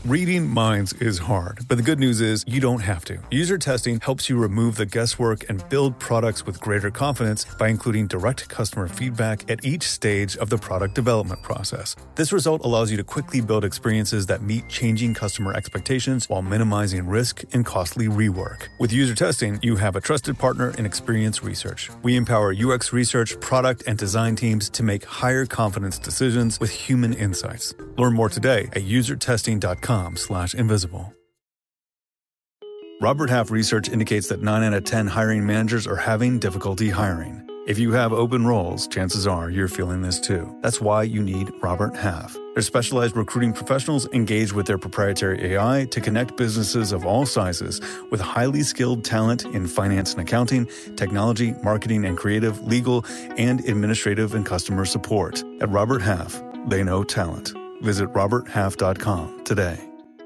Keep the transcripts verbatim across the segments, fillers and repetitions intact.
Reading minds is hard, but the good news is you don't have to. User testing helps you remove the guesswork and build products with greater confidence by including direct customer feedback at each stage of the product development process. This result allows you to quickly build experiences that meet changing customer expectations while minimizing risk and costly rework. With user testing, you have a trusted partner in Experience Research. We empower U X research, product, and design teams to make higher confidence decisions with human insights. Learn more today at user testing dot com slash invisible. Robert Half research indicates that nine out of ten hiring managers are having difficulty hiring. If you have open roles, chances are you're feeling this too. That's why you need Robert Half. Their specialized recruiting professionals engage with their proprietary A I to connect businesses of all sizes with highly skilled talent in finance and accounting, technology, marketing and creative, legal, and administrative and customer support. At Robert Half, they know talent. Visit robert half dot com today.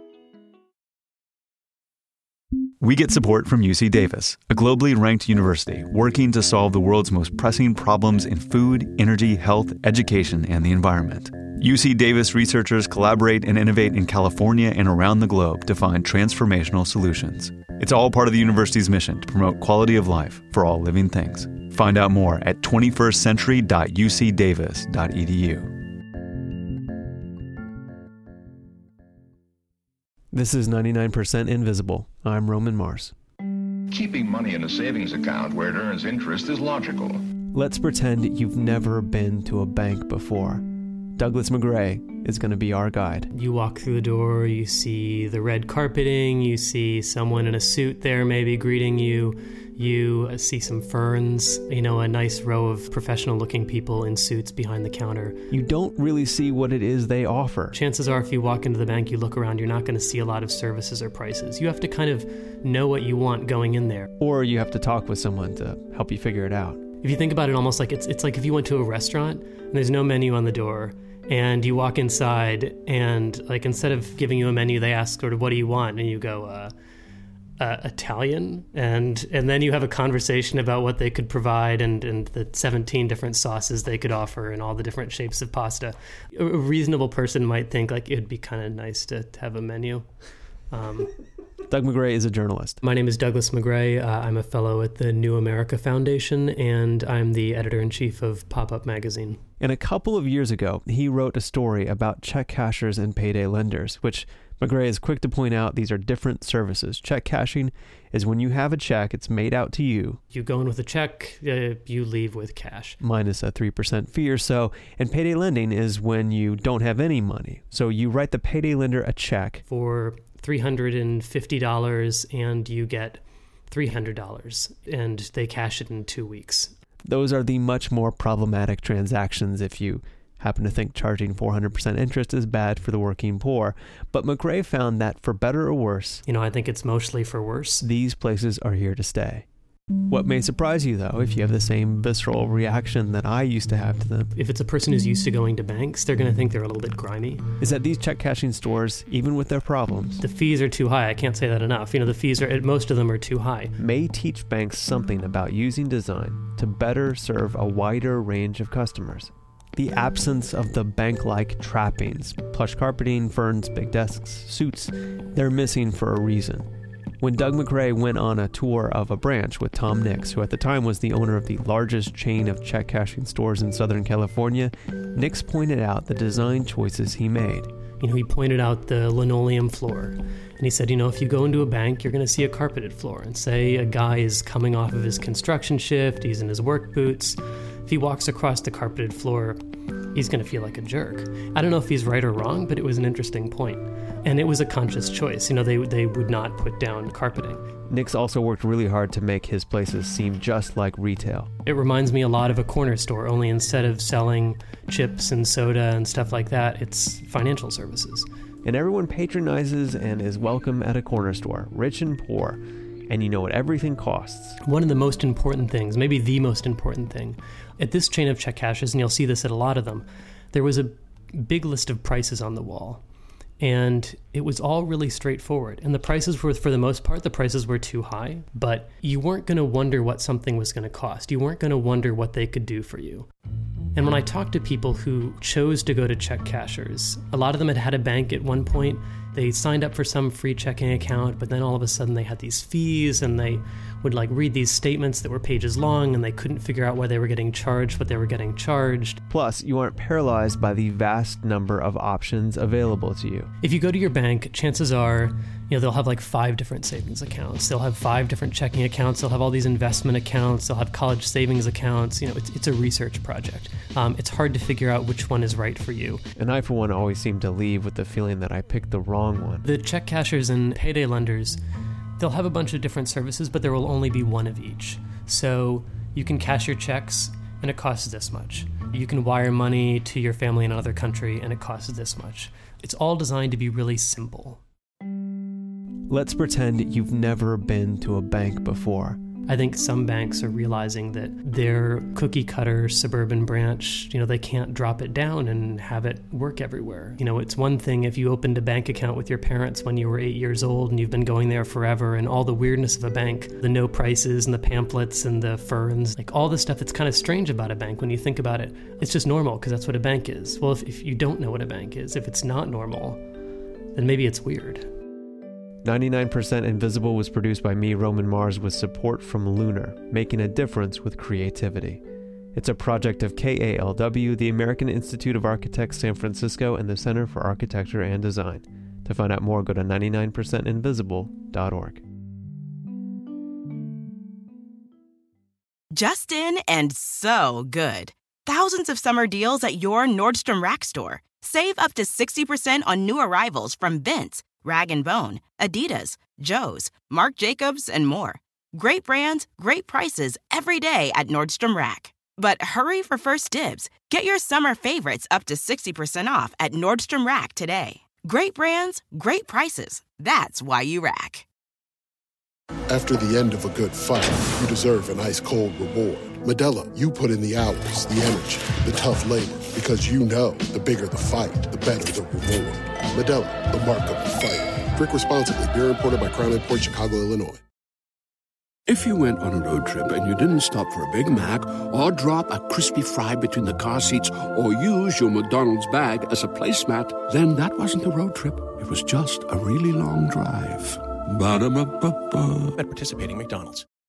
We get support from U C Davis, a globally ranked university working to solve the world's most pressing problems in food, energy, health, education, and the environment. U C Davis researchers collaborate and innovate in California and around the globe to find transformational solutions. It's all part of the university's mission to promote quality of life for all living things. Find out more at twenty first century dot u c davis dot e d u. This is ninety-nine percent Invisible. I'm Roman Mars. Keeping money in a savings account where it earns interest is logical. Let's pretend you've never been to a bank before. Douglas McGray is going to be our guide. You walk through the door, you see the red carpeting, you see someone in a suit there maybe greeting you. You see some ferns, you know, a nice row of professional-looking people in suits behind the counter. You don't really see what it is they offer. Chances are if you walk into the bank, you look around, you're not going to see a lot of services or prices. You have to kind of know what you want going in there. Or you have to talk with someone to help you figure it out. If you think about it almost like it's it's like if you went to a restaurant and there's no menu on the door and you walk inside and like instead of giving you a menu, they ask sort of, what do you want? And you go, uh... Uh, Italian, and and then you have a conversation about what they could provide and, and the seventeen different sauces they could offer and all the different shapes of pasta. A reasonable person might think like it'd be kind of nice to, to have a menu. Um, Doug McGray is a journalist. My name is Douglas McGray. Uh, I'm a fellow at the New America Foundation, and I'm the editor-in-chief of Pop-Up Magazine. And a couple of years ago, he wrote a story about check cashers and payday lenders, which McGray is quick to point out these are different services. Check cashing is when you have a check, it's made out to you. You go in with a check, uh, you leave with cash. Minus a three percent fee or so. And payday lending is when you don't have any money. So you write the payday lender a check for three hundred fifty dollars and you get three hundred dollars and they cash it in two weeks. Those are the much more problematic transactions if you happen to think charging four hundred percent interest is bad for the working poor. But McGray found that for better or worse, you know, I think it's mostly for worse. These places are here to stay. What may surprise you, though, if you have the same visceral reaction that I used to have to them, if it's a person who's used to going to banks, they're going to think they're a little bit grimy, is that these check cashing stores, even with their problems, the fees are too high. I can't say that enough. You know, the fees are, most of them are too high. May teach banks something about using design to better serve a wider range of customers. The absence of the bank-like trappings, plush carpeting, ferns, big desks, suits, they're missing for a reason. When Doug McGray went on a tour of a branch with Tom Nix, who at the time was the owner of the largest chain of check cashing stores in Southern California, Nix pointed out the design choices he made. You know, he pointed out the linoleum floor. And he said, you know, if you go into a bank, you're going to see a carpeted floor. And say a guy is coming off of his construction shift, he's in his work boots. If he walks across the carpeted floor, he's going to feel like a jerk. I don't know if he's right or wrong, but it was an interesting point. And it was a conscious choice. You know, they they would not put down carpeting. Nix also worked really hard to make his places seem just like retail. It reminds me a lot of a corner store, only instead of selling chips and soda and stuff like that, it's financial services. And everyone patronizes and is welcome at a corner store, rich and poor. And you know what everything costs. One of the most important things, maybe the most important thing, at this chain of check cashers, and you'll see this at a lot of them, there was a big list of prices on the wall. And It was all really straightforward. And the prices were, for the most part, the prices were too high, but you weren't going to wonder what something was going to cost. You weren't going to wonder what they could do for you. And when I talked to people who chose to go to check cashers, a lot of them had had a bank at one point. They signed up for some free checking account, but then all of a sudden they had these fees, and they would like read these statements that were pages long, and they couldn't figure out why they were getting charged what they were getting charged. Plus, you aren't paralyzed by the vast number of options available to you. If you go to your bank, chances are, you know, they'll have like five different savings accounts. They'll have five different checking accounts. They'll have all these investment accounts. They'll have college savings accounts. You know, it's, it's a research project. Um, it's hard to figure out which one is right for you. And I, for one, always seem to leave with the feeling that I picked the wrong one. The check cashers and payday lenders, they'll have a bunch of different services, but there will only be one of each. So you can cash your checks, and it costs this much. You can wire money to your family in another country, and it costs this much. It's all designed to be really simple. Let's pretend you've never been to a bank before. I think some banks are realizing that their cookie cutter suburban branch, you know, they can't drop it down and have it work everywhere. You know, it's one thing if you opened a bank account with your parents when you were eight years old and you've been going there forever, and all the weirdness of a bank, the no prices and the pamphlets and the ferns, like all the stuff that's kind of strange about a bank when you think about it. It's just normal because that's what a bank is. Well, if, if you don't know what a bank is, if it's not normal, then maybe it's weird. ninety-nine percent Invisible was produced by me, Roman Mars, with support from Lunar, making a difference with creativity. It's a project of K A L W, the American Institute of Architects San Francisco, and the Center for Architecture and Design. To find out more, go to ninety-nine percent invisible dot org. Just in and so good. Thousands of summer deals at your Nordstrom Rack store. Save up to sixty percent on new arrivals from Vince, Rag and Bone, Adidas, Joe's, Marc Jacobs, and more. Great brands, great prices every day at Nordstrom Rack. But hurry for first dibs. Get your summer favorites up to sixty percent off at Nordstrom Rack today. Great brands, great prices. That's why you rack. After the end of a good fight, you deserve an ice-cold reward. Modelo, you put in the hours, the energy, the tough labor, because you know the bigger the fight, the better the reward. Modelo, the mark of the fighter. Drink responsibly. Beer imported by Crown Imports, Chicago, Illinois. If you went on a road trip and you didn't stop for a Big Mac or drop a crispy fry between the car seats or use your McDonald's bag as a placemat, then that wasn't a road trip. It was just a really long drive. Ba-da-ba-ba-ba. At participating McDonald's.